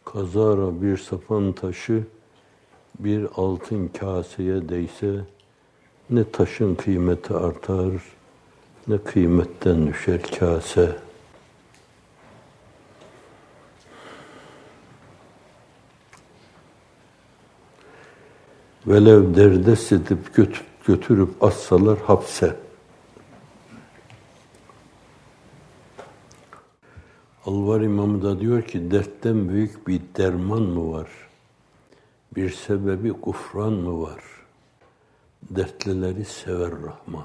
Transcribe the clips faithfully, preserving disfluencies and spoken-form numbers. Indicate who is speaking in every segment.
Speaker 1: Kazara bir sapan taşı bir altın kaseye değse, ne taşın kıymeti artar, ne kıymetten düşer kase. Velev derdest edip götür, götürüp assalar hapse. Alvar İmamı da diyor ki, dertten büyük bir derman mı var? Bir sebebi gufran mı var? Dertlileri sever Rahman.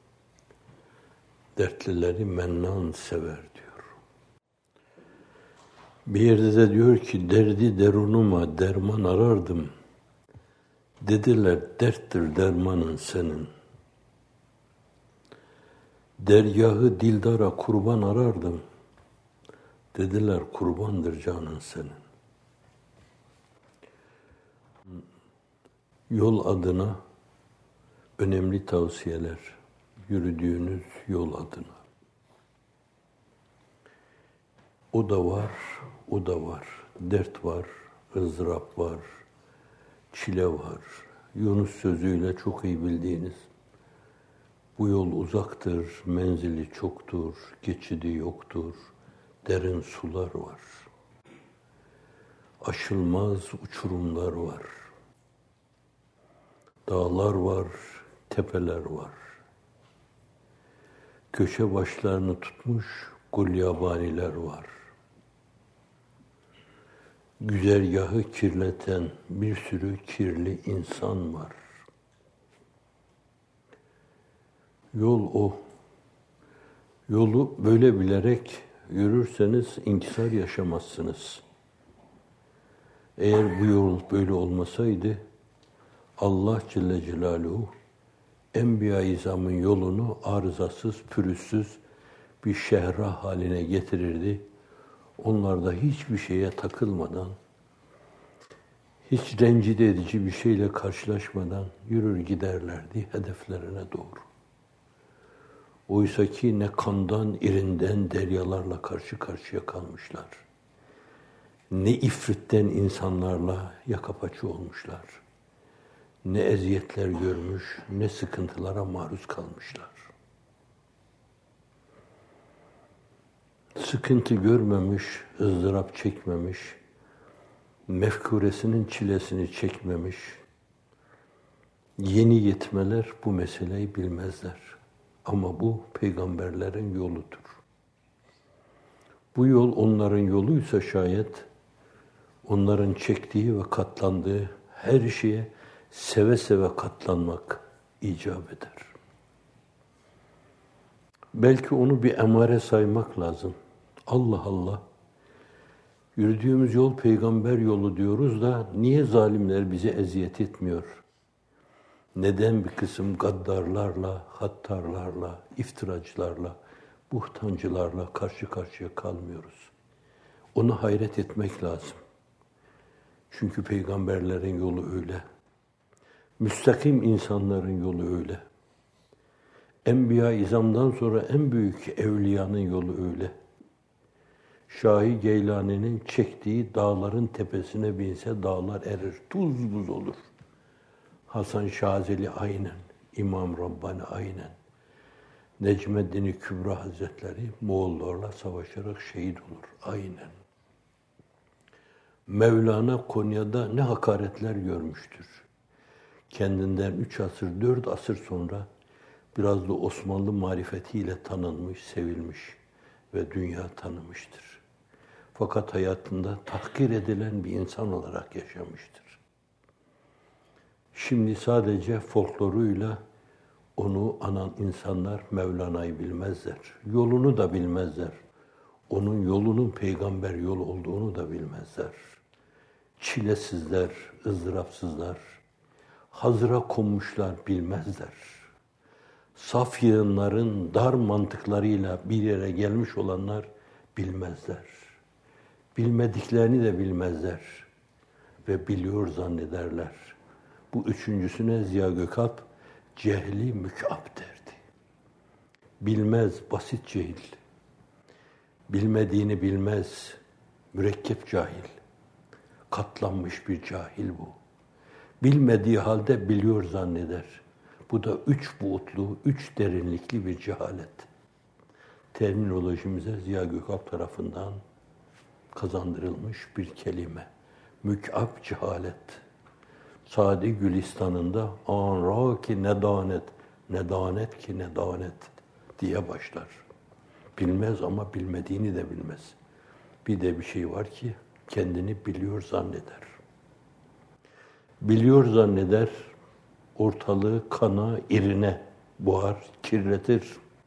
Speaker 1: Dertlileri Mennan sever diyor. Bir yerde de diyor ki, derdi derunuma derman arardım. Dediler, derttir dermanın senin. Dergahı dildara kurban arardım. Dediler, kurbandır canın senin. Yol adına önemli tavsiyeler, yürüdüğünüz yol adına. O da var, o da var. Dert var, ızdırap var, çile var. Yunus sözüyle çok iyi bildiğiniz, bu yol uzaktır, menzili çoktur, geçidi yoktur, derin sular var. Aşılmaz uçurumlar var. Dağlar var, tepeler var. Köşe başlarını tutmuş gulyabaniler var. Güzergahı kirleten bir sürü kirli insan var. Yol o. Yolu böyle bilerek yürürseniz inkisar yaşamazsınız. Eğer bu yol böyle olmasaydı, Allah Celle Celaluhu Enbiya-i İzam'ın yolunu arızasız, pürüzsüz bir şehra haline getirirdi. Onlar da hiçbir şeye takılmadan, hiç rencide edici bir şeyle karşılaşmadan yürür giderlerdi hedeflerine doğru. Oysa ki ne kandan, irinden deryalarla karşı karşıya kalmışlar. Ne ifritten insanlarla yaka paça olmuşlar. Ne eziyetler görmüş, ne sıkıntılara maruz kalmışlar. Sıkıntı görmemiş, ızdırap çekmemiş, mefkuresinin çilesini çekmemiş, yeni yetmeler bu meseleyi bilmezler. Ama bu peygamberlerin yoludur. Bu yol onların yoluysa şayet, onların çektiği ve katlandığı her şeye seve seve katlanmak icap eder. Belki onu bir emare saymak lazım. Allah Allah, yürüdüğümüz yol peygamber yolu diyoruz da niye zalimler bize eziyet etmiyor? Neden bir kısım gaddarlarla, hattarlarla, iftiracılarla, buhtancılarla karşı karşıya kalmıyoruz? Ona hayret etmek lazım. Çünkü peygamberlerin yolu öyle. Müstakim insanların yolu öyle. Enbiya-i İzam'dan sonra en büyük evliyanın yolu öyle. Şah-ı Geylani'nin çektiği dağların tepesine binse dağlar erir, tuz buz olur. Hasan Şazeli aynen, İmam Rabbani aynen. Necmeddin Kübra Hazretleri Moğollarla savaşarak şehit olur, aynen. Mevlana Konya'da ne hakaretler görmüştür. Kendinden üç asır, dört asır sonra biraz da Osmanlı marifetiyle tanınmış, sevilmiş ve dünya tanımıştır. Fakat hayatında tahkir edilen bir insan olarak yaşamıştır. Şimdi sadece folkloruyla onu anan insanlar Mevlana'yı bilmezler. Yolunu da bilmezler. Onun yolunun peygamber yolu olduğunu da bilmezler. Çilesizler, ızdırapsızlar, hazıra konmuşlar bilmezler. Saf yığınların dar mantıklarıyla bir yere gelmiş olanlar bilmezler. Bilmediklerini de bilmezler ve biliyor zannederler. Bu üçüncüsüne Ziya Gökalp cehli mükap derdi. Bilmez, basit cehil. Bilmediğini bilmez, mürekkep cahil. Katlanmış bir cahil bu. Bilmediği halde biliyor zanneder. Bu da üç boyutlu, üç derinlikli bir cehalet. Terminolojimize Ziya Gökalp tarafından kazandırılmış bir kelime. Mük'ab cehalet. Sadi Gülistan'ında "Anra ki nedanet, nedanet ki nedanet" diye başlar. Bilmez ama bilmediğini de bilmez. Bir de bir şey var ki kendini biliyor zanneder. Biliyor zanneder, ortalığı kana, irine boğar, kirletir.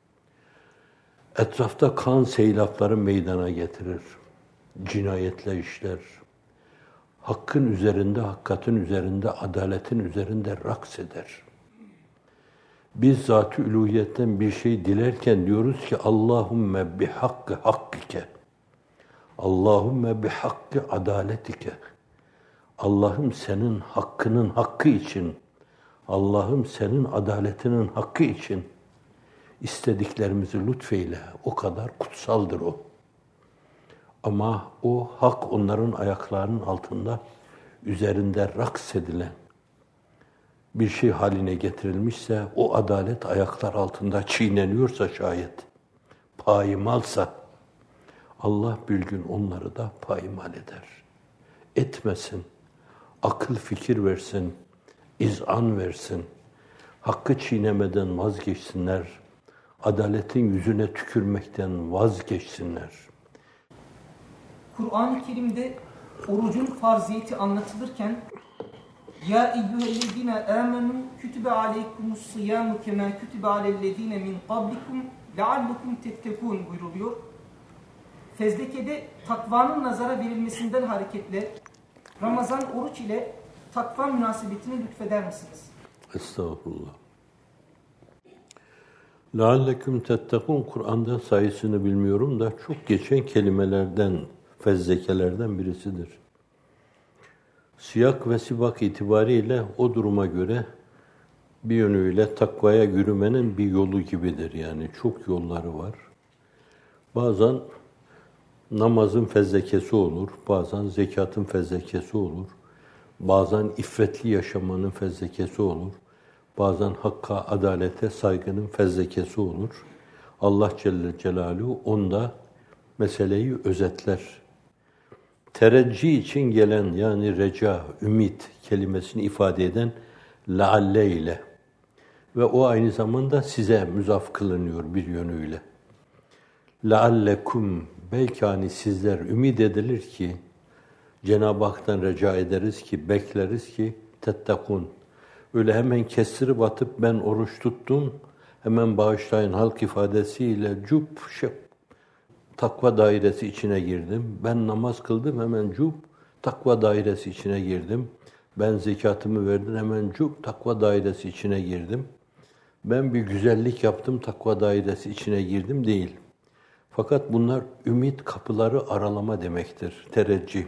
Speaker 1: Etrafta kan seylapları meydana getirir. Cinayetle işler. Hakkın üzerinde, hakikatin üzerinde, adaletin üzerinde raks eder. Biz zat-ı üluhiyetten bir şey dilerken diyoruz ki Allahümme bihakkı hakkike. Allahümme bihakkı adaletike. Allah'ım senin hakkının hakkı için, Allah'ım senin adaletinin hakkı için istediklerimizi lütfeyle. O kadar kutsaldır o. Ama o hak onların ayaklarının altında, üzerinde raks edilen bir şey haline getirilmişse, o adalet ayaklar altında çiğneniyorsa şayet, payimalsa, Allah bir gün onları da payimal eder. Etmesin, akıl fikir versin, izan versin, hakkı çiğnemeden vazgeçsinler, adaletin yüzüne tükürmekten vazgeçsinler.
Speaker 2: Kur'an-ı Kerim'de orucun farziyeti anlatılırken "Ya eyyühellezine amenu kütübe aleykumus-siyamu kema kütübe alellezine min qablikum leallukum tettekûn" buyruluyor. Fezleke'de takvanın nazara verilmesinden hareketle Ramazan oruç ile takva münasebetini lütfeder misiniz?
Speaker 1: Estağfurullah. لَعَلَّكُمْ تَتَّقُونَ Kur'an'da sayısını bilmiyorum da çok geçen kelimelerden, fezlekelerden birisidir. Siyak ve sibak itibariyle o duruma göre bir yönüyle takvaya yürümenin bir yolu gibidir. Yani çok yolları var. Bazen namazın fezlekesi olur, bazen zekatın fezlekesi olur, bazen iffetli yaşamanın fezlekesi olur, bazen hakka, adalete, saygının fezlekesi olur. Allah Celle Celaluhu onda meseleyi özetler. Tereccih için gelen, yani reca, ümit kelimesini ifade eden lealle ile ve o aynı zamanda size müzaf kılınıyor bir yönüyle. Leallekum, belki hani sizler, ümit edilir ki, Cenab-ı Hak'tan reca ederiz ki, bekleriz ki tettekun. Öyle hemen kestirip atıp ben oruç tuttum, hemen bağışlayın halk ifadesiyle cüp şıp takva dairesi içine girdim. Ben namaz kıldım, hemen cüp takva dairesi içine girdim. Ben zekatımı verdim, hemen cüp takva dairesi içine girdim. Ben bir güzellik yaptım, takva dairesi içine girdim değil. Fakat bunlar ümit kapıları aralama demektir, tereccih.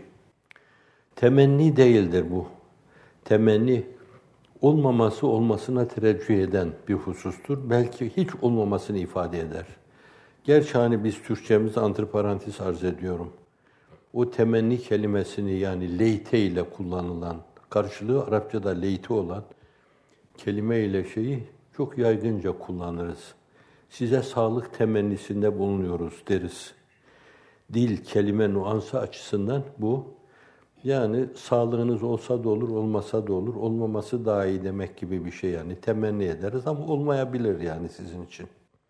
Speaker 1: Temenni değildir bu. Temenni olmaması olmasına tereccüh eden bir husustur. Belki hiç olmamasını ifade eder. Gerçi hani biz Türkçemizde antiparantez arz ediyorum. O temenni kelimesini yani leyte ile kullanılan, karşılığı Arapçada leyte olan kelime ile şeyi çok yaygınca kullanırız. Size sağlık temennisinde bulunuyoruz deriz. Dil, kelime nuansı açısından bu, yani sağlığınız olsa da olur, olmasa da olur, olmaması daha iyi demek gibi bir şey yani. Temenni ederiz ama olmayabilir yani sizin için.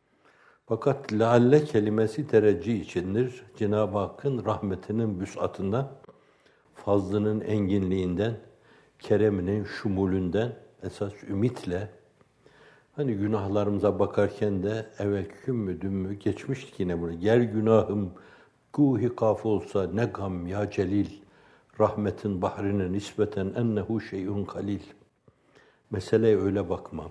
Speaker 1: Fakat lealle kelimesi tereccih içindir. Cenab-ı Hakk'ın rahmetinin vüs'atından, fazlının enginliğinden, kereminin şumulünden esas ümitle, hani günahlarımıza bakarken de evvelki mü dün mü geçmiştik yine bunu. Ger günahım guhi kaf olsa ne gam ya celil, rahmetin bahrine nispeten ennehu şey'un kalil. Meseleye öyle bakmam.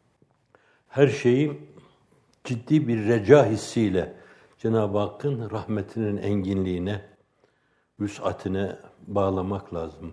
Speaker 1: Her şeyi ciddi bir reca hissiyle Cenab-ı Hakk'ın rahmetinin enginliğine, vüs'atine bağlamak lazım.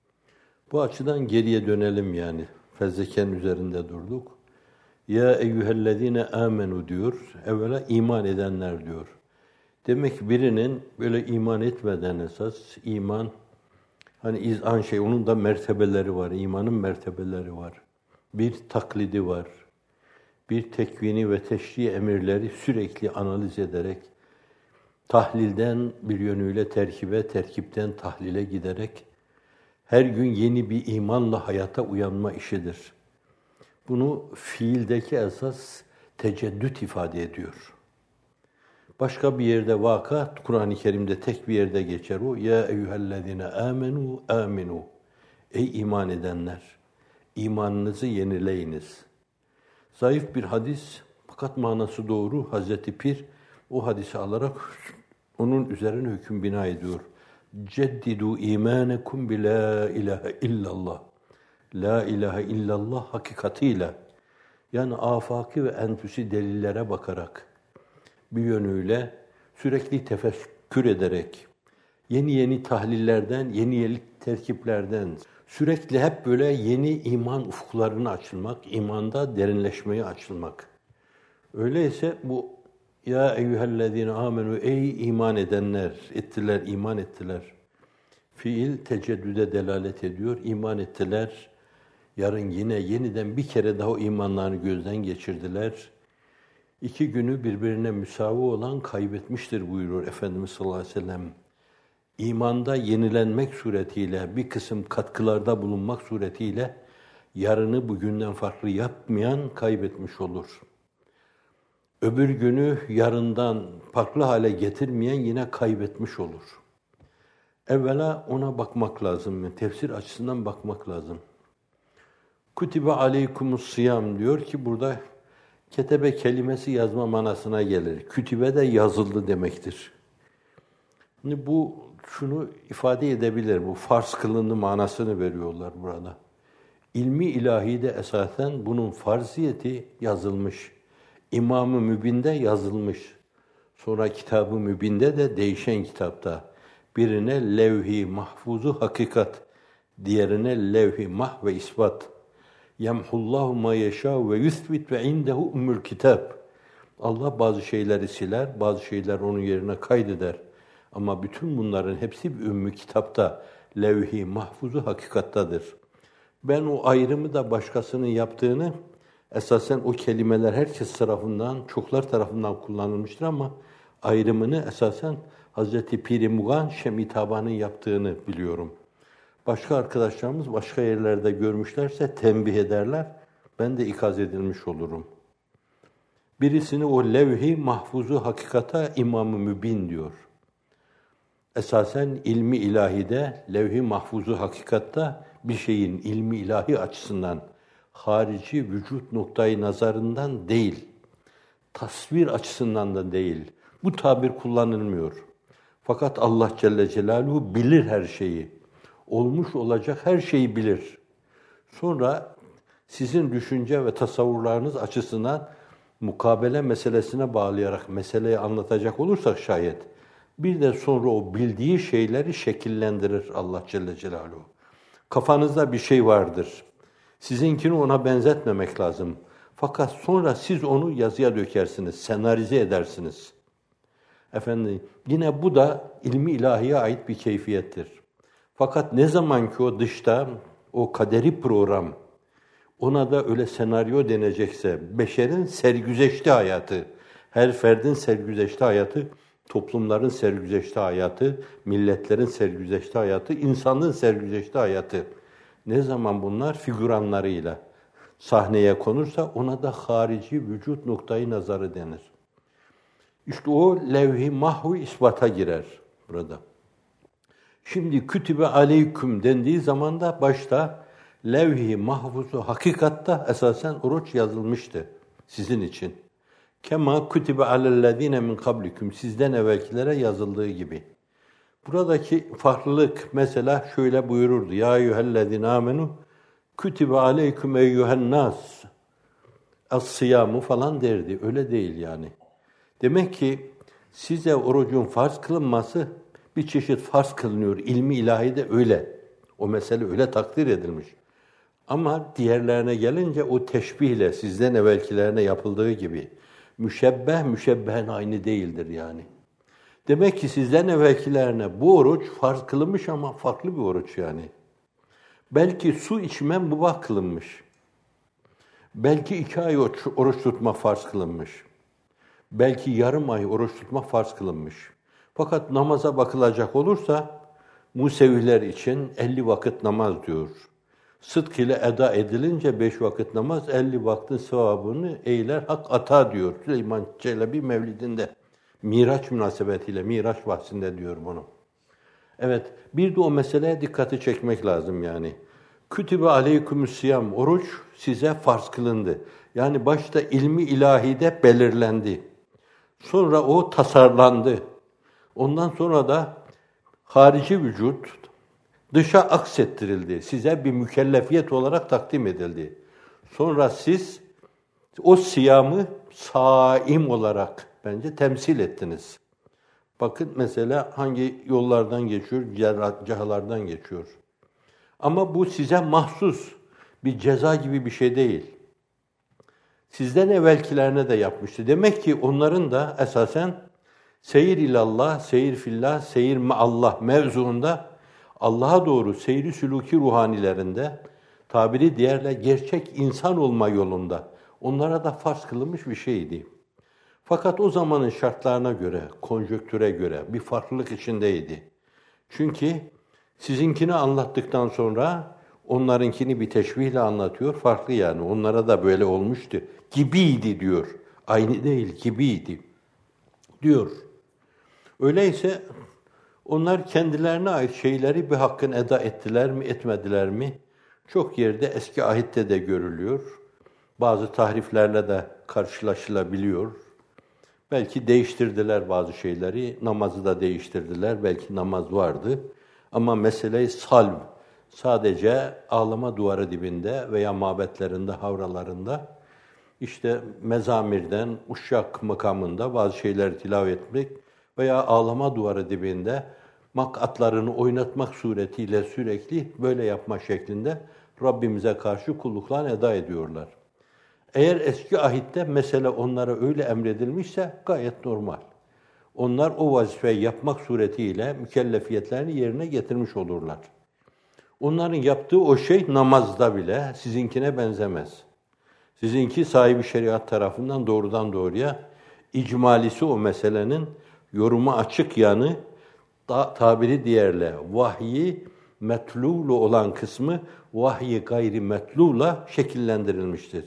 Speaker 1: Bu açıdan geriye dönelim yani. Fezleken üzerinde durduk. Ya eyyühellezine amenu diyor. Evvela iman edenler diyor. Demek ki birinin böyle iman etmeden esas iman, Hani izan şey, onun da mertebeleri var, imanın mertebeleri var. Bir taklidi var. Bir tekvini ve teşri emirleri sürekli analiz ederek, tahlilden bir yönüyle terkibe, terkipten tahlile giderek, her gün yeni bir imanla hayata uyanma işidir. Bunu fiildeki esas teceddüt ifade ediyor. Başka bir yerde vaka, Kur'an-ı Kerim'de tek bir yerde geçer o. Ya eyyühellezine amenu aminu. Ey iman edenler, imanınızı yenileyiniz. Zayıf bir hadis, fakat manası doğru. Hazreti Pir o hadisi alarak onun üzerine hüküm bina ediyor. Ceddidu imanekum bi la ilahe illallah. La ilahe illallah hakikatiyle. Yani afaki ve enfüsi delillere bakarak, bir yönüyle sürekli tefekkür ederek, yeni yeni tahlillerden, yeni yeni terkiplerden, sürekli hep böyle yeni iman ufuklarına açılmak, imanda derinleşmeye açılmak. Öyleyse bu ya eyyühellezine amenu, ey iman edenler, ettiler, iman ettiler. Fiil teceddüde delalet ediyor, iman ettiler. Yarın yine yeniden bir kere daha o imanlarını gözden geçirdiler. İki günü birbirine müsavi olan kaybetmiştir buyuruyor Efendimiz sallallahu aleyhi ve sellem. İmanda yenilenmek suretiyle, bir kısım katkılarda bulunmak suretiyle yarını bugünden farklı yapmayan kaybetmiş olur. Öbür günü yarından farklı hale getirmeyen yine kaybetmiş olur. Evvela ona bakmak lazım, tefsir açısından bakmak lazım. Kutibe aleykumus siyam diyor ki burada ketebe kelimesi yazma manasına gelir. Kütübe de yazıldı demektir. Şimdi bu şunu ifade edebilir, bu farz kılındı manasını veriyorlar burada. İlmi ilahide esasen bunun farziyeti yazılmış. İmam-ı Mübin'de yazılmış. Sonra Kitab-ı Mübin'de de değişen kitapta. Birine levh-i mahfuzu hakikat, diğerine levh-i mah ve isbat. Yemhullahu ma yeşâ ve yuthbit ve indehu ummul kitab. Allah bazı şeyleri siler, bazı şeyler onun yerine kaydeder. Ama bütün bunların hepsi bir ümmü kitapta, levh-i mahfuzu hakikattadır. Ben o ayrımı da başkasının yaptığını, esasen o kelimeler herkes tarafından, çoklar tarafından kullanılmıştır ama ayrımını esasen Hazreti Pir-i Mugan Şemitaban'ın yaptığını biliyorum. Başka arkadaşlarımız başka yerlerde görmüşlerse tembih ederler, ben de ikaz edilmiş olurum. Birisini o levh-i mahfuzu hakikata İmam-ı Mübin diyor. Esasen ilmi ilahide, levh-i mahfuzu hakikatta bir şeyin ilmi ilahi açısından, harici vücut noktayı nazarından değil, tasvir açısından da değil. Bu tabir kullanılmıyor. Fakat Allah Celle Celaluhu bilir her şeyi. Olmuş olacak her şeyi bilir. Sonra sizin düşünce ve tasavvurlarınız açısından mukabele meselesine bağlayarak meseleyi anlatacak olursak şayet, bir de sonra o bildiği şeyleri şekillendirir Allah Celle Celaluhu. Kafanızda bir şey vardır. Sizinkini ona benzetmemek lazım. Fakat sonra siz onu yazıya dökersiniz, senarize edersiniz. Efendim, yine bu da ilmi ilahiye ait bir keyfiyettir. Fakat ne zaman ki o dışta, o kaderi program, ona da öyle senaryo denecekse, beşerin sergüzeşti hayatı, her ferdin sergüzeşti hayatı, toplumların sergüzeşti hayatı, milletlerin sergüzeşti hayatı, insanlığın sergüzeşti hayatı. Ne zaman bunlar figüranlarıyla sahneye konursa ona da harici vücut noktayı nazarı denir. İşte o levh-i mahvu isbata girer burada. Şimdi kütübe aleyküm dendiği zaman da başta levh-i mahfuzu hakikatta esasen oruç yazılmıştı sizin için. Kema kütübe alellezine min kablikum, sizden evvelkilere yazıldığı gibi. Buradaki farklılık mesela şöyle buyururdu. Ya eyyühellezine amenu kütübe aleyküm eyyühen nas as-siyamu falan derdi. Öyle değil yani. Demek ki size orucun farz kılınması bir çeşit farz kılınıyor. İlmi ilahide öyle. O mesele öyle takdir edilmiş. Ama diğerlerine gelince o teşbihle sizden evvelkilerine yapıldığı gibi müşebbeh müşebbehen aynı değildir yani. Demek ki sizden evvelkilerine bu oruç farz kılınmış ama farklı bir oruç yani. Belki su içme mübah kılınmış. Belki iki ay oruç tutma farz kılınmış. Belki yarım ay oruç tutma farz kılınmış. Fakat namaza bakılacak olursa Museviler için elli vakit namaz diyor. Sıdk ile eda edilince beş vakit namaz elli vaktin sevabını eyler hak ata diyor. Süleyman Çelebi Mevlidinde. Miraç münasebetiyle, Miraç bahsinde diyor bunu. Evet, bir de o meseleye dikkati çekmek lazım yani. Kütübe aleykümüssiyam, oruç size farz kılındı. Yani başta ilmi ilahide belirlendi. Sonra o tasarlandı. Ondan sonra da harici vücut dışa aksettirildi. Size bir mükellefiyet olarak takdim edildi. Sonra siz o siyamı saim olarak bence temsil ettiniz. Bakın mesela hangi yollardan geçiyor, cerrahlardan geçiyor. Ama bu size mahsus bir ceza gibi bir şey değil. Sizden evvelkilerine de yapmıştı. Demek ki onların da esasen seyir ilallah, seyir fillah, seyir meallah mevzuunda Allah'a doğru seyri sülûki ruhanilerinde tabiri diğerle gerçek insan olma yolunda onlara da farz kılınmış bir şeydi. Fakat o zamanın şartlarına göre, konjonktüre göre bir farklılık içindeydi. Çünkü sizinkini anlattıktan sonra onlarınkini bir teşbihle anlatıyor. Farklı yani. Onlara da böyle olmuştu. Gibiydi diyor. Aynı değil, gibiydi diyor. Öyleyse onlar kendilerine ait şeyleri bir hakkın eda ettiler mi, etmediler mi? Çok yerde eski ahitte de görülüyor. Bazı tahriflerle de karşılaşılabiliyor. Belki değiştirdiler bazı şeyleri, namazı da değiştirdiler. Belki namaz vardı. Ama mesele-i salv, sadece ağlama duvarı dibinde veya mabetlerinde, havralarında, işte mezamirden, uşak makamında bazı şeyler tilavet etmek veya ağlama duvarı dibinde makatlarını oynatmak suretiyle sürekli böyle yapma şeklinde Rabbimize karşı kulluklarını eda ediyorlar. Eğer eski ahitte mesele onlara öyle emredilmişse gayet normal. Onlar o vazifeyi yapmak suretiyle mükellefiyetlerini yerine getirmiş olurlar. Onların yaptığı o şey namazda bile sizinkine benzemez. Sizinki sahibi şeriat tarafından doğrudan doğruya icmalisi o meselenin yoruma açık yanı, da, tabiri diğerle vahyi metlulu olan kısmı vahyi gayri metlula şekillendirilmiştir.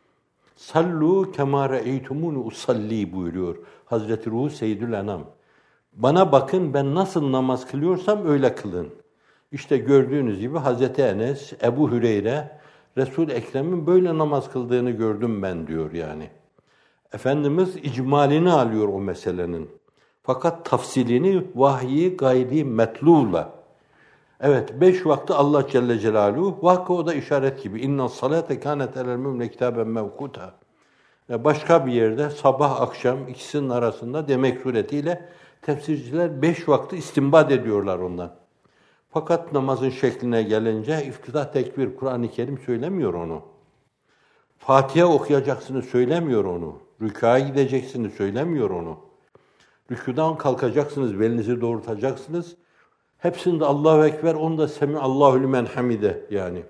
Speaker 1: Sallu kemâ re'eytumûnü usalli buyuruyor Hazreti Ruhu Seyyidül Enam. Bana bakın ben nasıl namaz kılıyorsam öyle kılın. İşte gördüğünüz gibi Hazreti Enes, Ebu Hüreyre, Resul-i Ekrem'in böyle namaz kıldığını gördüm ben diyor yani. Efendimiz icmalini alıyor o meselenin. Fakat tafsilini vahyi gayri metlûla. Evet, beş vakti Allah Celle Celaluhu, vakı o da işaret gibi. İnna salate kânet alel mü'mine kitaben mevkuta. Başka bir yerde sabah akşam ikisinin arasında demek suretiyle tefsirciler beş vakti istinbat ediyorlar ondan. Fakat namazın şekline gelince iftidah tekbir, Kur'an-ı Kerim söylemiyor onu. Fatiha okuyacaksınız söylemiyor onu. Rükâya gideceksiniz söylemiyor onu. Rükûdan kalkacaksınız, belinizi doğrultacaksınız. Hepsinde Allahu Ekber, onda Semiallahu limen hamide yani.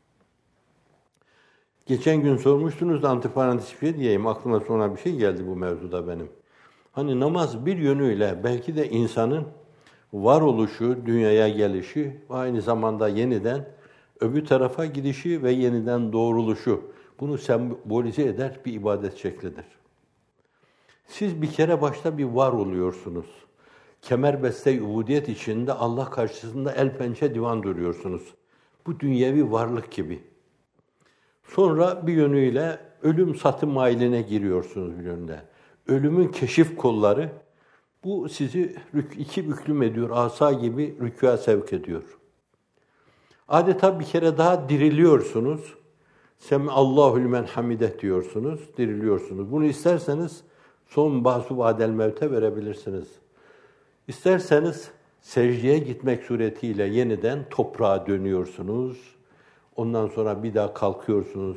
Speaker 1: Geçen gün sormuştunuz da antiparantez bir şey diyeyim. Aklıma sonra bir şey geldi bu mevzuda benim. Hani namaz bir yönüyle belki de insanın varoluşu, dünyaya gelişi ve aynı zamanda yeniden öbür tarafa gidişi ve yeniden doğruluşu. Bunu sembolize eder bir ibadet şeklidir. Siz bir kere başta bir var oluyorsunuz. Kemerbeste-i ubudiyet içinde Allah karşısında el pençe divan duruyorsunuz. Bu dünyevi varlık gibi. Sonra bir yönüyle ölüm satım mailine giriyorsunuz bir yönde. Ölümün keşif kolları, bu sizi iki büklüm ediyor, asa gibi rükûa sevk ediyor. Adeta bir kere daha diriliyorsunuz. Semiallahu limen hamide diyorsunuz, diriliyorsunuz. Bunu isterseniz son bahsu vadel mevte verebilirsiniz. İsterseniz secdeye gitmek suretiyle yeniden toprağa dönüyorsunuz. Ondan sonra bir daha kalkıyorsunuz.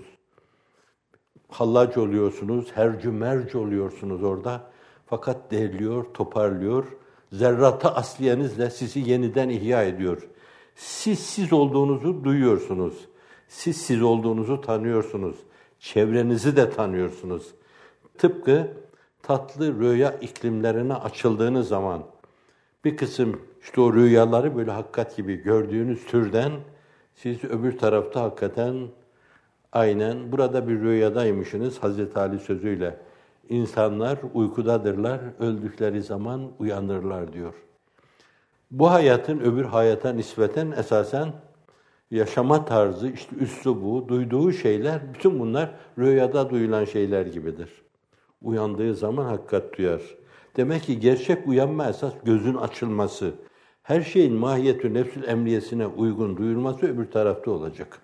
Speaker 1: Hallac oluyorsunuz, hercü merc oluyorsunuz orada. Fakat derliyor, toparlıyor. zerrata asliyenizle sizi yeniden ihya ediyor. Siz siz olduğunuzu duyuyorsunuz. Siz siz olduğunuzu tanıyorsunuz. Çevrenizi de tanıyorsunuz. Tıpkı tatlı rüya iklimlerine açıldığınız zaman bir kısım işte o rüyaları böyle hakikat gibi gördüğünüz türden siz öbür tarafta hakikaten aynen burada bir rüyadaymışsınız Hazreti Ali sözüyle. İnsanlar uykudadırlar, öldükleri zaman uyanırlar diyor. Bu hayatın öbür hayata nispeten esasen yaşama tarzı, işte üslubu, duyduğu şeyler, bütün bunlar rüyada duyulan şeyler gibidir. Uyandığı zaman hakikat duyar. Demek ki gerçek uyanma esas gözün açılması. Her şeyin mahiyetü nefsül emniyesine uygun duyulması öbür tarafta olacak.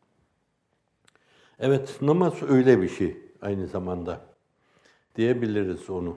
Speaker 1: Evet, namaz öyle bir şey aynı zamanda. Diyebiliriz onu.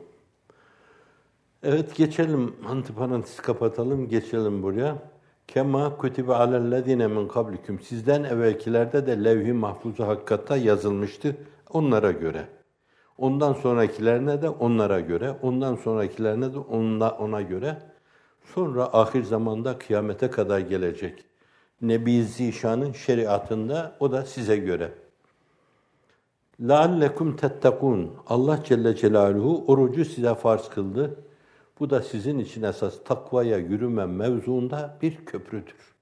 Speaker 1: Evet, geçelim, antiparantez kapatalım, geçelim buraya. Kema kutibe alellezine min kablikum. Sizden evvelkilerde de levh-i mahfuzu hakikatta yazılmıştı onlara göre. Ondan sonrakilerine de onlara göre, ondan sonrakilerine de ona, ona göre. Sonra ahir zamanda kıyamete kadar gelecek. Nebi Zişan'ın şeriatında o da size göre. لَعَلَّكُمْ تَتَّقُونَ. Allah Celle Celaluhu orucu size farz kıldı. Bu da sizin için esas takvaya yürüme mevzuunda bir köprüdür.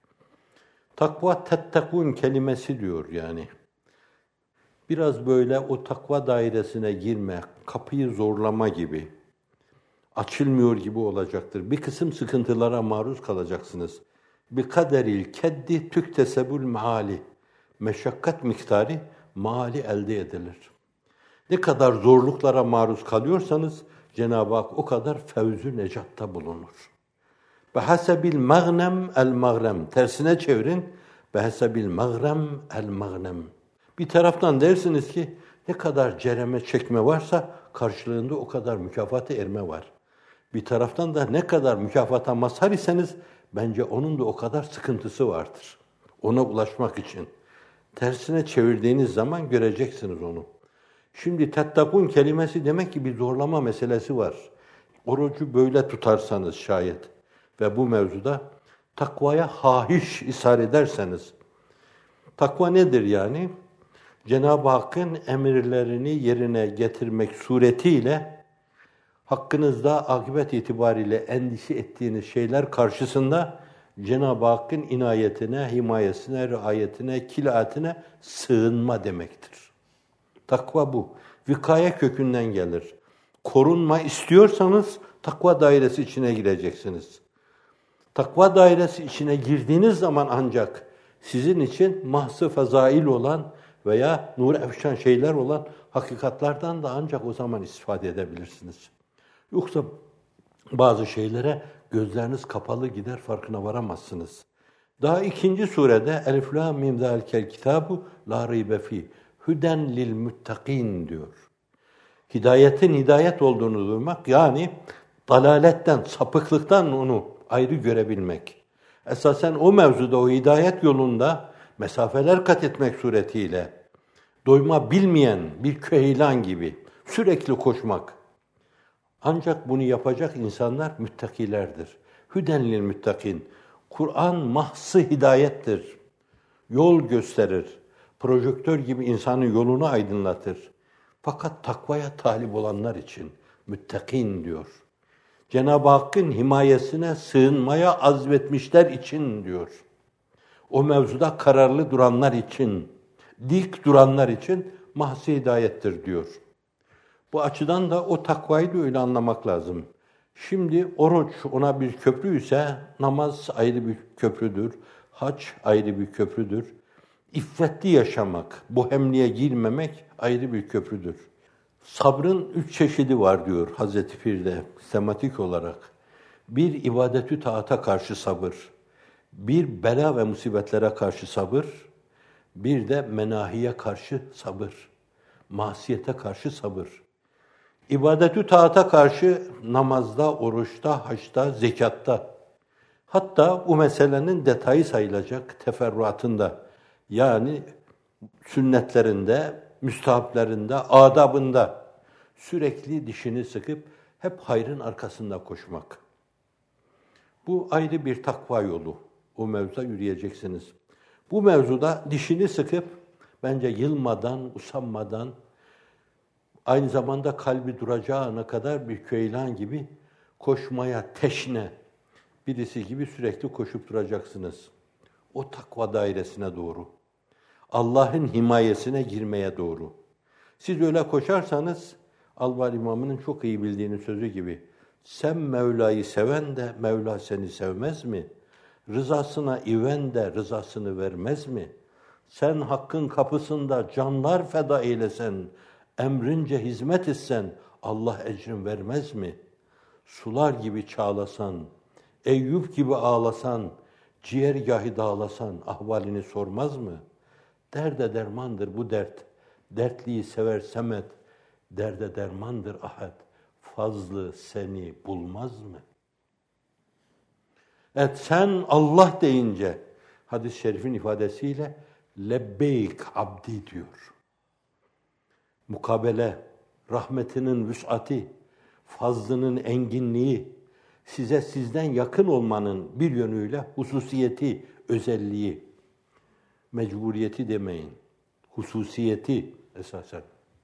Speaker 1: Takva tettekûn kelimesi diyor yani. Biraz böyle o takva dairesine girme, kapıyı zorlama gibi, açılmıyor gibi olacaktır. Bir kısım sıkıntılara maruz kalacaksınız. Bir kaderil keddi tüktesebül meali. Meşakkat miktarı mali elde edilir. Ne kadar zorluklara maruz kalıyorsanız Cenab-ı Hak o kadar fevzü necatta bulunur. Behasebil mağnem el mağrem. Tersine çevirin. Behasebil mağrem el mağnem. Bir taraftan dersiniz ki ne kadar cereme çekme varsa karşılığında o kadar mükafata erme var. Bir taraftan da ne kadar mükafata mazhar iseniz bence onun da o kadar sıkıntısı vardır. Ona ulaşmak için. Tersine çevirdiğiniz zaman göreceksiniz onu. Şimdi tettakun kelimesi demek ki bir zorlama meselesi var. Orucu böyle tutarsanız şayet ve bu mevzuda takvaya hahiş ishar ederseniz. Takva nedir yani? Cenab-ı Hakk'ın emirlerini yerine getirmek suretiyle hakkınızda akıbet itibariyle endişe ettiğiniz şeyler karşısında Cenab-ı Hakk'ın inayetine, himayesine, riayetine, kilaatine sığınma demektir. Takva bu. Vikaye kökünden gelir. Korunma istiyorsanız takva dairesi içine gireceksiniz. Takva dairesi içine girdiğiniz zaman ancak sizin için mahsı fezail olan veya nur efşan şeyler olan hakikatlardan da ancak o zaman istifade edebilirsiniz. Yoksa bazı şeylere gözleriniz kapalı gider, farkına varamazsınız. Daha ikinci surede Elif Lam Mim Zalikel Kitabu La Raybe Fi Huden lil muttakin diyor. Hidayetin hidayet olduğunu duymak, yani dalaletten, sapıklıktan onu ayrı görebilmek. Esasen o mevzuda, o hidayet yolunda mesafeler kat etmek suretiyle doyma bilmeyen bir köylan gibi sürekli koşmak. Ancak bunu yapacak insanlar müttakilerdir. Huden lil muttakin. Kur'an mahsı hidayettir. Yol gösterir. Projektör gibi insanın yolunu aydınlatır. Fakat takvaya talip olanlar için müttakin diyor. Cenab-ı Hakk'ın himayesine sığınmaya azmetmişler için diyor. O mevzuda kararlı duranlar için, dik duranlar için mahsı hidayettir diyor. Bu açıdan da o takvayı da öyle anlamak lazım. Şimdi oruç ona bir köprü ise namaz ayrı bir köprüdür. Hac ayrı bir köprüdür. İffetli yaşamak, bohemliğe girmemek ayrı bir köprüdür. Sabrın üç çeşidi var diyor Hazreti Pir'de sistematik olarak. Bir, ibadetü taata karşı sabır. Bir, bela ve musibetlere karşı sabır. Bir de menahiye karşı sabır. Masiyete karşı sabır. İbadetü taata karşı namazda, oruçta, haçta, zekatta. Hatta bu meselenin detayı sayılacak teferruatında. Yani sünnetlerinde, müstahaplarında, adabında sürekli dişini sıkıp hep hayrın arkasında koşmak. Bu ayrı bir takva yolu. O mevzuda yürüyeceksiniz. Bu mevzuda dişini sıkıp, bence yılmadan, usanmadan, aynı zamanda kalbi duracağına kadar bir köylan gibi koşmaya teşne, birisi gibi sürekli koşup duracaksınız. O takva dairesine doğru. Allah'ın himayesine girmeye doğru. Siz öyle koşarsanız, Alvar İmamı'nın çok iyi bildiğinin sözü gibi, sen Mevla'yı seven de Mevla seni sevmez mi? Rızasına iven de rızasını vermez mi? Sen hakkın kapısında canlar feda eylesen, emrince hizmet etsen, Allah ecrin vermez mi? Sular gibi çağlasan, Eyüp gibi ağlasan, ciğergâhi dağlasan, ahvalini sormaz mı? Derde dermandır bu dert, dertliyi sever Semet, derde dermandır ahad, fazlı seni bulmaz mı? Evet, sen Allah deyince, hadis-i şerifin ifadesiyle, lebbeyk abdi diyor. Mukabele, rahmetinin vüs'ati, fazlının enginliği, size sizden yakın olmanın bir yönüyle hususiyeti, özelliği, mecburiyeti demeyin, hususiyeti esasen.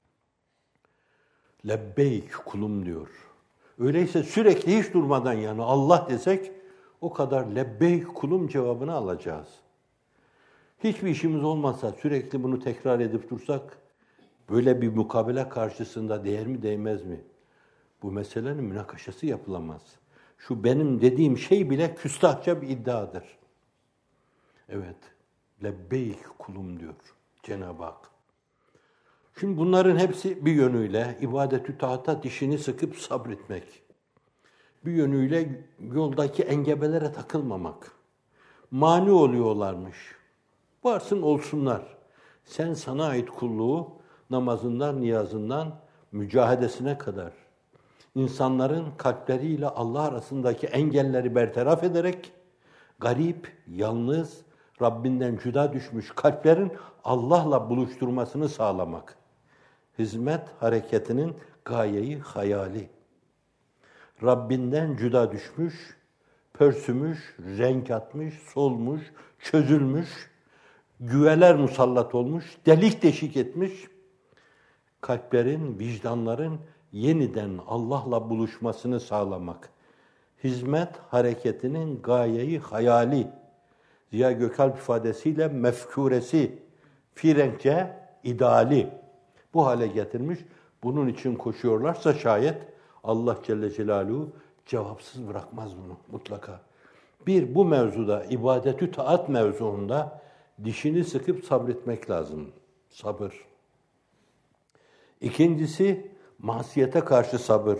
Speaker 1: Lebbeyk kulum diyor. Öyleyse sürekli hiç durmadan yani Allah desek, o kadar lebbeyk kulum cevabını alacağız. Hiçbir işimiz olmazsa sürekli bunu tekrar edip dursak, böyle bir mukabele karşısında değer mi değmez mi? Bu meselenin münakaşası yapılamaz. Şu benim dediğim şey bile küstahça bir iddiadır. Evet, lebbeyk kulum diyor Cenab-ı Hak. Şimdi bunların hepsi bir yönüyle ibadet-ü taata dişini sıkıp sabretmek. Bir yönüyle yoldaki engebelere takılmamak. Mani oluyorlarmış. Varsın olsunlar. Sen sana ait kulluğu namazından, niyazından, mücahedesine kadar insanların kalpleriyle Allah arasındaki engelleri bertaraf ederek garip, yalnız, Rabbinden cüda düşmüş kalplerin Allah'la buluşturmasını sağlamak. Hizmet hareketinin gayeyi hayali. Rabbinden cüda düşmüş, pörsümüş, renk atmış, solmuş, çözülmüş, güveler musallat olmuş, delik deşik etmiş, kalplerin, vicdanların yeniden Allah'la buluşmasını sağlamak. Hizmet hareketinin gayeyi hayali. Ziya Gökalp ifadesiyle mefkuresi, Frenkçe ideali bu hale getirmiş. Bunun için koşuyorlarsa şayet Allah Celle Celaluhu cevapsız bırakmaz bunu mutlaka. Bir, bu mevzuda, ibadet-ü taat mevzuunda dişini sıkıp sabretmek lazım. Sabır. İkincisi, masiyete karşı sabır.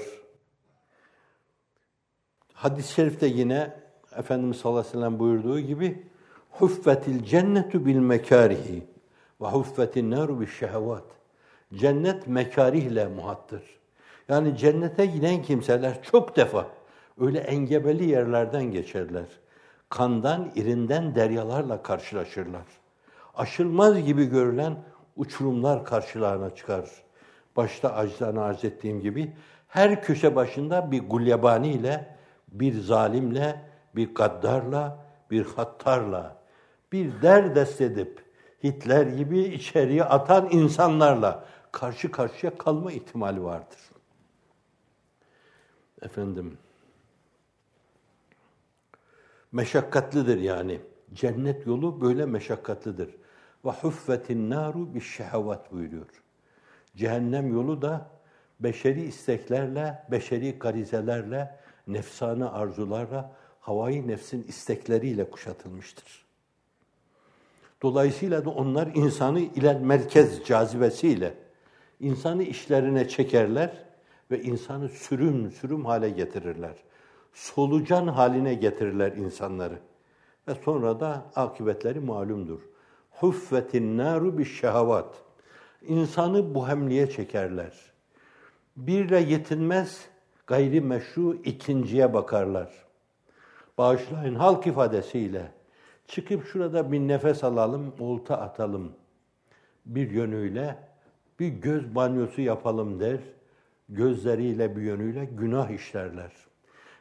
Speaker 1: Hadis-i şerifte yine Efendimiz sallallahu aleyhi ve sellem buyurduğu gibi huffetil cennetu bil mekarihi ve huffetin naru bil şehvat. Cennet mekarihle muhattır. Yani cennete giden kimseler çok defa öyle engebeli yerlerden geçerler. Kandan, irinden deryalarla karşılaşırlar. Aşılmaz gibi görülen uçurumlar karşılarına çıkar. Başta acizane arz ettiğim gibi her köşe başında bir gulyabaniyle, bir zalimle, bir gaddarla, bir hattarla, bir derdest edip Hitler gibi içeriye atan insanlarla karşı karşıya kalma ihtimali vardır. Efendim, meşakkatlidir yani. Cennet yolu böyle meşakkatlidir. Ve huffetin naru bişşehavat buyuruyor. Cehennem yolu da beşeri isteklerle, beşeri garizelerle, nefsane arzularla, havai nefsin istekleriyle kuşatılmıştır. Dolayısıyla da onlar insanı ilel merkez cazibesiyle insanı işlerine çekerler ve insanı sürüm sürüm hale getirirler. Solucan haline getirirler insanları. Ve sonra da akıbetleri malumdur. Huffetin naru bişşehavat. İnsanı buhemliğe çekerler. Birle yetinmez, gayri meşru ikinciye bakarlar. Bağışlayın halk ifadesiyle çıkıp şurada bir nefes alalım, olta atalım. Bir yönüyle bir göz banyosu yapalım der. Gözleriyle bir yönüyle günah işlerler.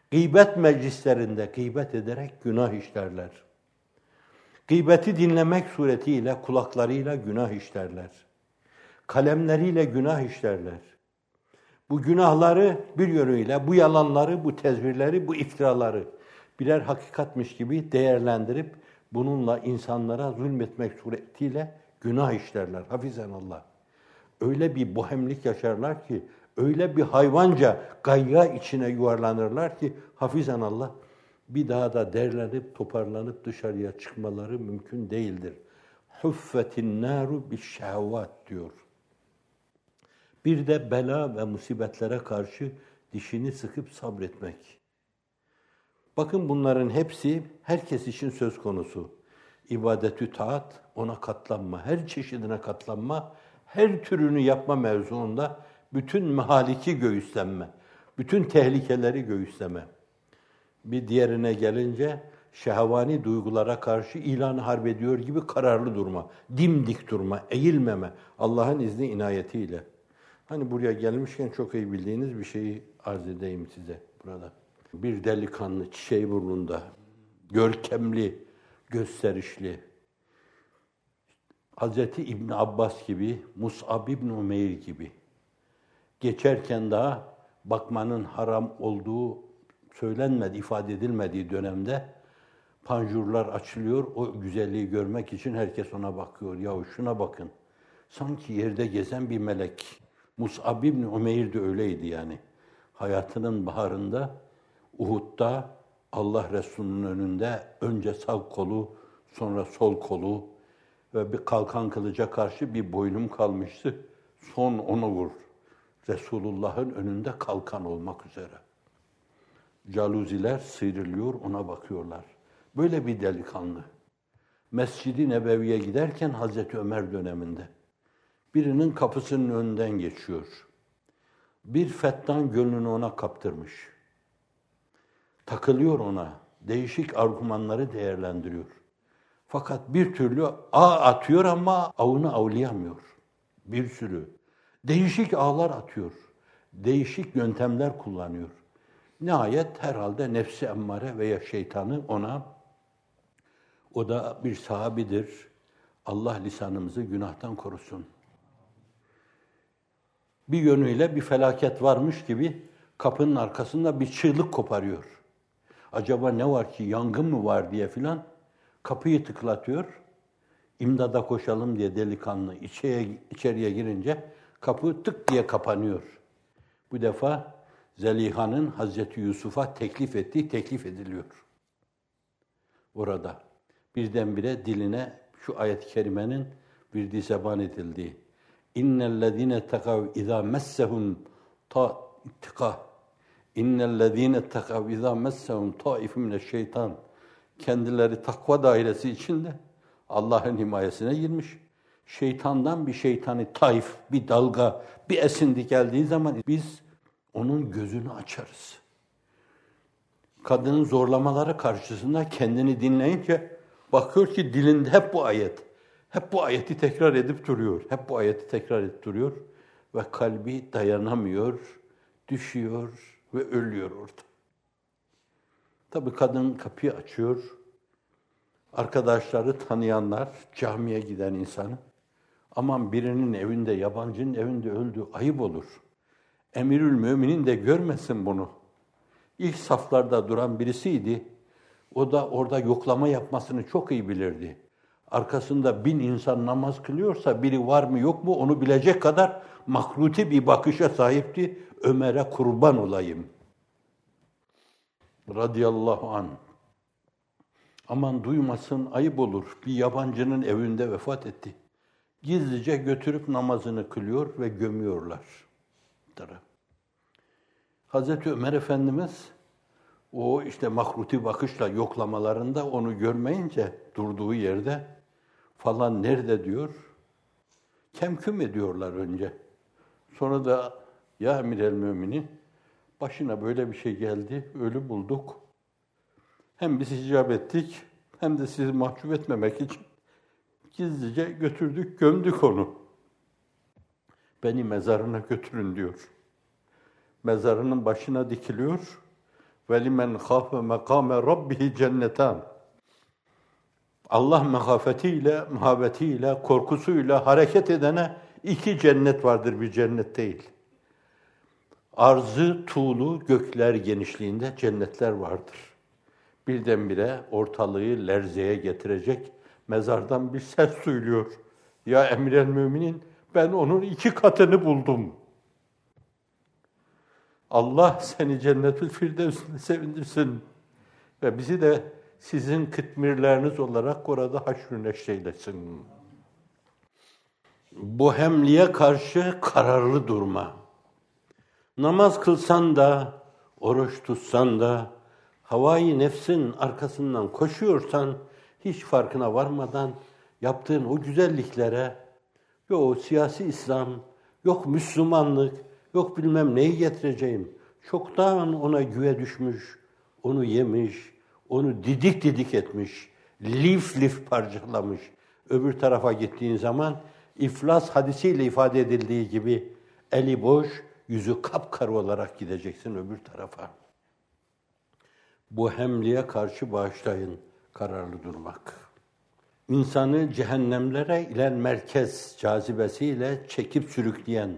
Speaker 1: Gıybet meclislerinde gıybet ederek günah işlerler. Gıybeti dinlemek suretiyle kulaklarıyla günah işlerler. Kalemleriyle günah işlerler. Bu günahları bir yönüyle, bu yalanları, bu tezvirleri, bu iftiraları birer hakikatmiş gibi değerlendirip bununla insanlara zulmetmek suretiyle günah işlerler. Hafizanallah. Öyle bir bohemlik yaşarlar ki, öyle bir hayvanca gayya içine yuvarlanırlar ki hafizanallah bir daha da derlenip toparlanıp dışarıya çıkmaları mümkün değildir. Huffetin naru bişşehvat diyor. Bir de bela ve musibetlere karşı dişini sıkıp sabretmek. Bakın bunların hepsi herkes için söz konusu. İbadetü taat, ona katlanma, her çeşidine katlanma, her türünü yapma mevzuunda bütün mehaliki göğüslenme, bütün tehlikeleri göğüsleme. Bir diğerine gelince şehvani duygulara karşı ilan-ı harp ediyor gibi kararlı durma, dimdik durma, eğilmeme Allah'ın izni inayetiyle. Hani buraya gelmişken çok iyi bildiğiniz bir şeyi arz edeyim size burada. Bir delikanlı çiçeği burnunda, görkemli, gösterişli, Hazreti İbn Abbas gibi, Mus'ab İbn Umeyr gibi geçerken daha bakmanın haram olduğu söylenmedi, ifade edilmediği dönemde panjurlar açılıyor, o güzelliği görmek için herkes ona bakıyor. Yahu şuna bakın, sanki yerde gezen bir melek. Mus'ab İbn Umeyr de öyleydi yani. Hayatının baharında, Uhud'da Allah Resulü'nün önünde önce sağ kolu, sonra sol kolu ve bir kalkan kılıca karşı bir boynum kalmıştı. Son onu vur. Resulullah'ın önünde kalkan olmak üzere. Caluziler sıyrılıyor, ona bakıyorlar. Böyle bir delikanlı. Mescid-i Nebevi'ye giderken Hazreti Ömer döneminde birinin kapısının önünden geçiyor. Bir fettan gönlünü ona kaptırmış. Takılıyor ona. Değişik argümanları değerlendiriyor. Fakat bir türlü ağ atıyor ama avını avlayamıyor. Bir sürü. Değişik ağlar atıyor. Değişik yöntemler kullanıyor. Nihayet herhalde nefsi emmare veya şeytanı ona, o da bir sahabidir. Allah lisanımızı günahtan korusun. Bir yönüyle bir felaket varmış gibi kapının arkasında bir çığlık koparıyor. Acaba ne var ki, yangın mı var diye filan kapıyı tıklatıyor. İmdada koşalım diye delikanlı içeriye, içeriye girince kapı tık diye kapanıyor. Bu defa Zeliha'nın Hazreti Yusuf'a teklif ettiği teklif ediliyor. Orada birdenbire diline şu ayet-i kerimenin virdi zeban edildiği. İnnellezîne tekav izâ messehum ta'tika. İnnellezîne tekav izâ messehum ta'ifun mineşşeytan. Kendileri takva dairesi içinde Allah'ın himayesine girmiş. Şeytandan bir şeytani taif, bir dalga, bir esinti geldiği zaman biz onun gözünü açarız. Kadının zorlamaları karşısında kendini dinleyince bakıyor ki dilinde hep bu ayet. Hep bu ayeti tekrar edip duruyor. Hep bu ayeti tekrar edip duruyor. Ve kalbi dayanamıyor, düşüyor ve ölüyor orada. Tabii kadın kapıyı açıyor. Arkadaşları tanıyanlar, camiye giden insanı, aman birinin evinde, yabancının evinde öldü, ayıp olur. Emirül Müminin de görmesin bunu. İlk saflarda duran birisiydi. O da orada yoklama yapmasını çok iyi bilirdi. Arkasında bin insan namaz kılıyorsa biri var mı yok mu onu bilecek kadar mahruti bir bakışa sahipti. Ömer'e kurban olayım. Radıyallahu anh. Aman duymasın, ayıp olur. Bir yabancının evinde vefat etti. Gizlice götürüp namazını kılıyor ve gömüyorlar. Hazreti Ömer Efendimiz o işte mahruti bakışla yoklamalarında onu görmeyince durduğu yerde falan nerede diyor. Kemküm ediyorlar önce. Sonra da ya Emir-el Müminin başına böyle bir şey geldi, ölü bulduk. Hem biz icap ettik hem de sizi mahcup etmemek için gizlice götürdük, gömdük onu. Beni mezarına götürün diyor. Mezarının başına dikiliyor وَلِمَنْ خَافَ مَقَامَ رَبِّهِ cennetan. Allah mehafetiyle, muhabbetiyle, korkusuyla hareket edene iki cennet vardır, bir cennet değil. Arzı, tuğlu, gökler genişliğinde cennetler vardır. Birdenbire ortalığı lerzeye getirecek mezardan bir ses duyuluyor. Ya emir-el müminin, ben onun iki katını buldum. Allah seni Cennetül Firdevs'inde sevindirsin ve bizi de sizin kıtmirleriniz olarak orada haşr-ı neşreylesin. Bu hemliye karşı kararlı durma. Namaz kılsan da, oruç tutsan da, havai nefsin arkasından koşuyorsan, hiç farkına varmadan yaptığın o güzelliklere, yok siyasi İslam, yok Müslümanlık, yok bilmem neyi getireceğim, çoktan ona güve düşmüş, onu yemiş, onu didik didik etmiş, lif lif parçalamış. Öbür tarafa gittiğin zaman, İflas hadisiyle ifade edildiği gibi, eli boş, yüzü kapkara olarak gideceksin öbür tarafa. Bu hemliye karşı bağışlayın, kararlı durmak. İnsanı cehennemlere inen merkez cazibesiyle çekip sürükleyen,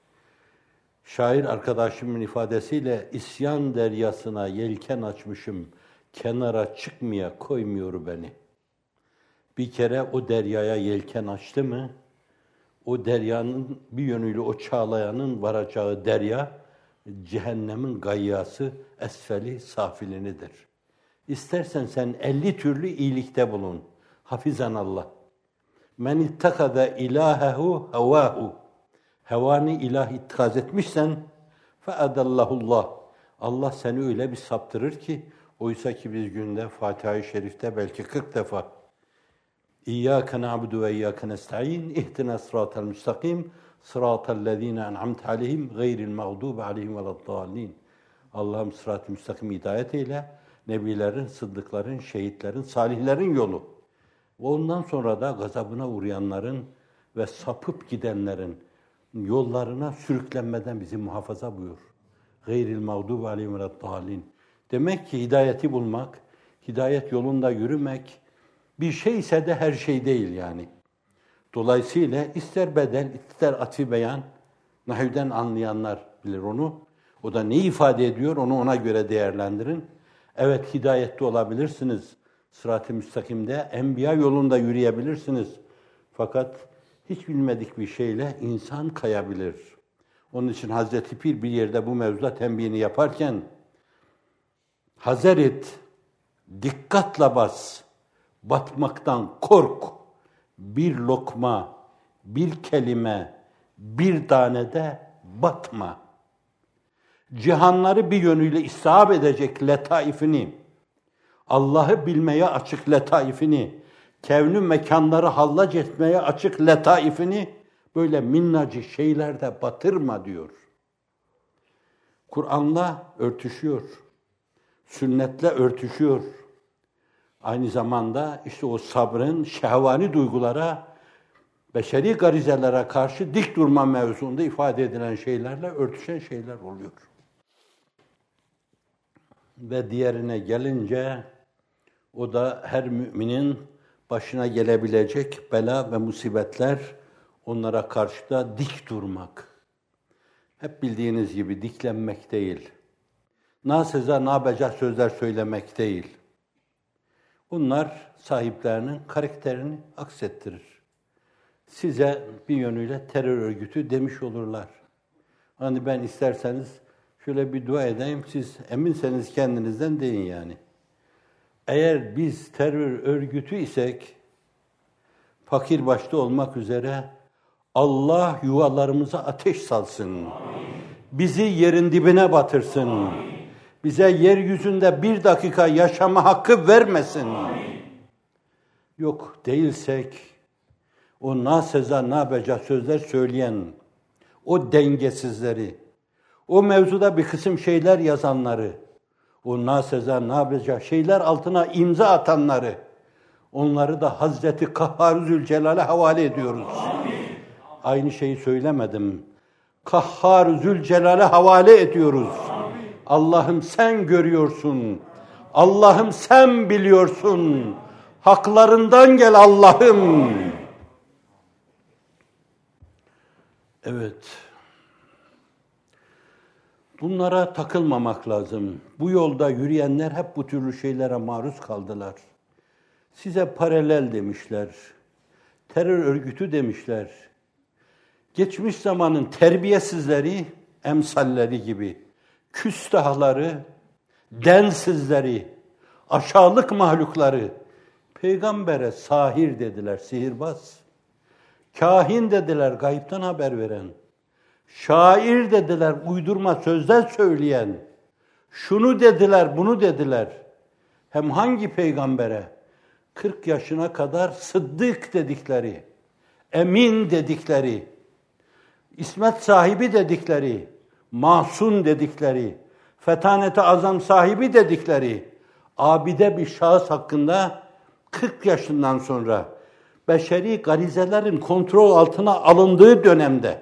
Speaker 1: şair arkadaşımın ifadesiyle isyan deryasına yelken açmışım, kenara çıkmaya koymuyor beni. Bir kere o deryaya yelken açtı mı, o deryanın bir yönüyle o çağlayanın varacağı derya, cehennemin gayyası, esfeli safilinidir. İstersen sen elli türlü iyilikte bulun. Hafizanallah. Men ittakada ilahehu hevahu. Hevani ilah ittikaz etmişsen feadallahullah. Allah seni öyle bir saptırır ki, oysa ki biz günde Fatiha-i Şerif'te belki kırk defa İyyâke na'budu ve iyyâke nesta'in ihdina sıratal müstakim sıratallezîne en'amte aleyhim gayril mağdûbi aleyhim veleddâllîn. Allah'ım sırat-ı müstakim hidayet eyle, nebilerin, sıddıkların, şehitlerin, salihlerin yolu. Ve ondan sonra da gazabına uğrayanların ve sapıp gidenlerin yollarına sürüklenmeden bizi muhafaza buyur. Gayril mağdûbi aleyhim veleddâllîn. Demek ki hidayeti bulmak, hidayet yolunda yürümek, bir şey ise de her şey değil yani. Dolayısıyla ister bedel, ister atfi beyan, nahvden anlayanlar bilir onu. O da neyi ifade ediyor, onu ona göre değerlendirin. Evet, hidayette olabilirsiniz. Sırat-ı müstakimde, enbiya yolunda yürüyebilirsiniz. Fakat hiç bilmedik bir şeyle insan kayabilir. Onun için Hazreti Pir bir yerde bu mevzuda tembihini yaparken, hazer et, dikkatle bas, batmaktan kork, bir lokma, bir kelime, bir tane de batma. Cihanları bir yönüyle istihab edecek letaifini, Allah'ı bilmeye açık letaifini, kevnü mekanları hallac etmeye açık letaifini böyle minnacık şeylerde batırma diyor. Kur'an'la örtüşüyor, sünnetle örtüşüyor. Aynı zamanda işte o sabrın şehvani duygulara, beşeri garizelere karşı dik durma mevzunda ifade edilen şeylerle örtüşen şeyler oluyor. Ve diğerine gelince, o da her müminin başına gelebilecek bela ve musibetler, onlara karşı da dik durmak. Hep bildiğiniz gibi diklenmek değil. Naseza nabeca sözler söylemek değil. Bunlar sahiplerinin karakterini aksettirir. Size bir yönüyle terör örgütü demiş olurlar. Hani ben isterseniz şöyle bir dua edeyim, siz eminseniz kendinizden deyin yani. Eğer biz terör örgütü isek, fakir başta olmak üzere Allah yuvalarımıza ateş salsın. Amin. Bizi yerin dibine batırsın. Amin. Bize yeryüzünde bir dakika yaşama hakkı vermesin. Amin. Yok değilsek, o naseza nabeca sözler söyleyen, o dengesizleri, o mevzuda bir kısım şeyler yazanları, o naseza nabeca şeyler altına imza atanları, onları da Hazreti Kahhar Zülcelal'e havale ediyoruz. Amin. Aynı şeyi söylemedim. Kahhar Zülcelal'e havale ediyoruz. Amin. Allah'ım sen görüyorsun. Allah'ım sen biliyorsun. Haklarından gel Allah'ım. Evet. Bunlara takılmamak lazım. Bu yolda yürüyenler hep bu türlü şeylere maruz kaldılar. Size paralel demişler. Terör örgütü demişler. Geçmiş zamanın terbiyesizleri, emsalleri gibi, küstahları, densizleri, aşağılık mahlukları, peygambere sahir dediler, sihirbaz. Kahin dediler, gayipten haber veren. Şair dediler, uydurma sözler söyleyen. Şunu dediler, bunu dediler. Hem hangi peygambere? kırk yaşına kadar sıddık dedikleri, emin dedikleri, İsmet sahibi dedikleri, masum dedikleri, fetanete azam sahibi dedikleri, abide bir şahıs hakkında kırk yaşından sonra beşeri garizelerin kontrol altına alındığı dönemde,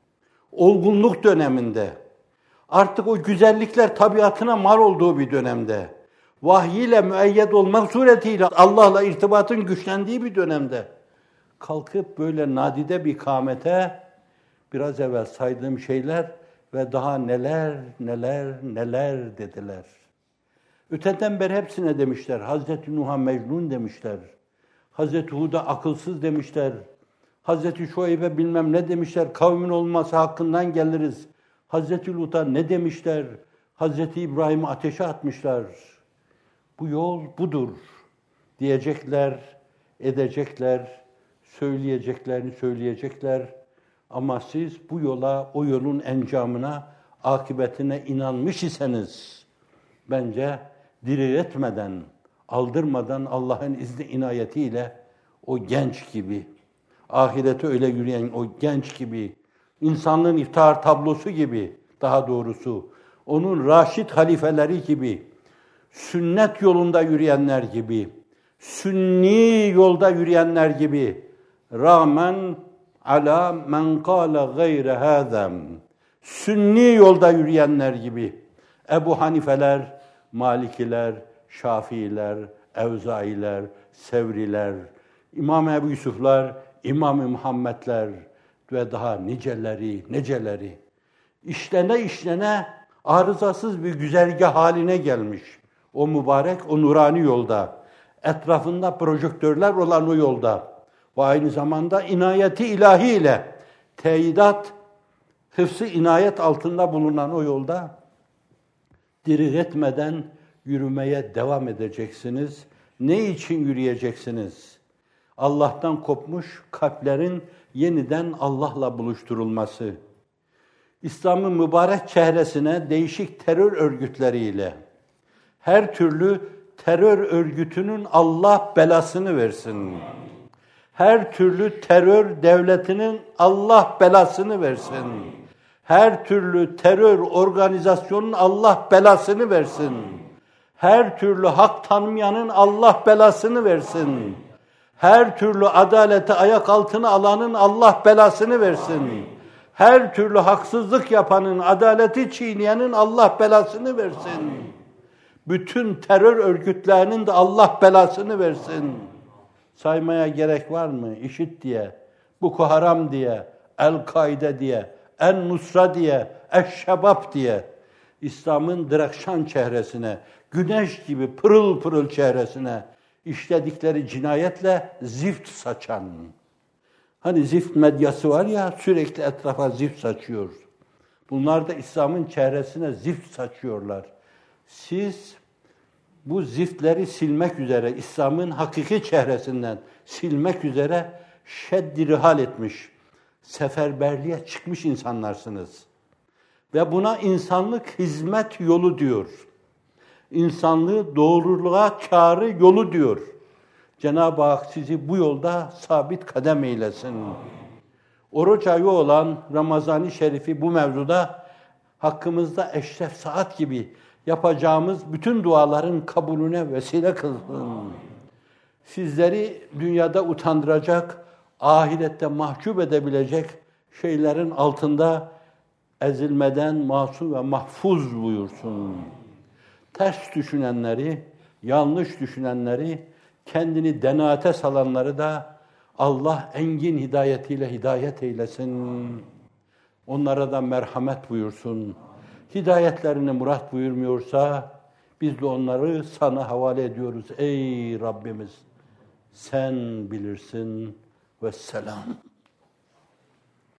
Speaker 1: olgunluk döneminde, artık o güzellikler tabiatına mal olduğu bir dönemde, vahiy ile müeyyed olmak suretiyle Allah'la irtibatın güçlendiği bir dönemde, kalkıp böyle nadide bir kâmete, biraz evvel saydığım şeyler ve daha neler, neler, neler dediler. Öteden beri hepsine demişler. Hazreti Nuh'a mecnun demişler. Hazreti Hud'a akılsız demişler. Hazreti Şuayb'e bilmem ne demişler. Kavmin olması hakkından geliriz. Hazreti Lut'a ne demişler? Hazreti İbrahim'i ateşe atmışlar. Bu yol budur diyecekler, edecekler, söyleyeceklerini söyleyecekler. Ama siz bu yola, o yolun encamına, akıbetine inanmış iseniz, bence diri etmeden, aldırmadan Allah'ın izni inayetiyle o genç gibi, ahirete öyle yürüyen o genç gibi, insanlığın iftihar tablosu gibi, daha doğrusu, onun raşid halifeleri gibi, sünnet yolunda yürüyenler gibi, sünni yolda yürüyenler gibi, rağmen ala men kâle gayre hâzem, sünni yolda yürüyenler gibi, Ebu Hanifeler, Malikiler, Şafiiler, Evzailer, Sevriler, İmam Ebu Yusuflar, İmam-ı Muhammedler ve daha niceleri, niceleri. İşlene işlene arızasız bir güzergah haline gelmiş. O mübarek, o nurani yolda, etrafında projektörler olan o yolda ve aynı zamanda inayeti ilahi ile teyidat, hıfzı inayet altında bulunan o yolda diri etmeden yürümeye devam edeceksiniz. Ne için yürüyeceksiniz? Allah'tan kopmuş kalplerin yeniden Allah'la buluşturulması. İslam'ın mübarek çehresine değişik terör örgütleriyle, her türlü terör örgütünün Allah belasını versin. Her türlü terör devletinin Allah belasını versin. Her türlü terör organizasyonunun Allah belasını versin. Her türlü hak tanımayanın Allah belasını versin. Her türlü adaleti ayak altına alanın Allah belasını versin. Her türlü haksızlık yapanın, adaleti çiğneyenin Allah belasını versin. Bütün terör örgütlerinin de Allah belasını versin. Saymaya gerek var mı? İşit diye, Boko Haram diye, El-Kaide diye, En-Nusra diye, Eş-Şebab diye, İslam'ın direkşan çehresine, güneş gibi pırıl pırıl çehresine işledikleri cinayetle zift saçan. Hani zift medyası var ya, sürekli etrafa zift saçıyor. Bunlar da İslam'ın çehresine zift saçıyorlar. Siz bu ziftleri silmek üzere, İslam'ın hakiki çehresinden silmek üzere şeddi rihal etmiş, seferberliğe çıkmış insanlarsınız. Ve buna insanlık hizmet yolu diyor. İnsanlığı doğruluğa çağrı yolu diyor. Cenab-ı Hak sizi bu yolda sabit kadem eylesin. Oruç ayı olan Ramazan-ı Şerif'i bu mevzuda hakkımızda eşref saat gibi yapacağımız bütün duaların kabulüne vesile kılsın. Sizleri dünyada utandıracak, ahirette mahcup edebilecek şeylerin altında ezilmeden masum ve mahfuz buyursun. Ters düşünenleri, yanlış düşünenleri, kendini denaate salanları da Allah engin hidayetiyle hidayet eylesin. Onlara da merhamet buyursun. Hidayetlerini murat buyurmuyorsa biz de onları sana havale ediyoruz. Ey Rabbimiz, sen bilirsin. Vesselam.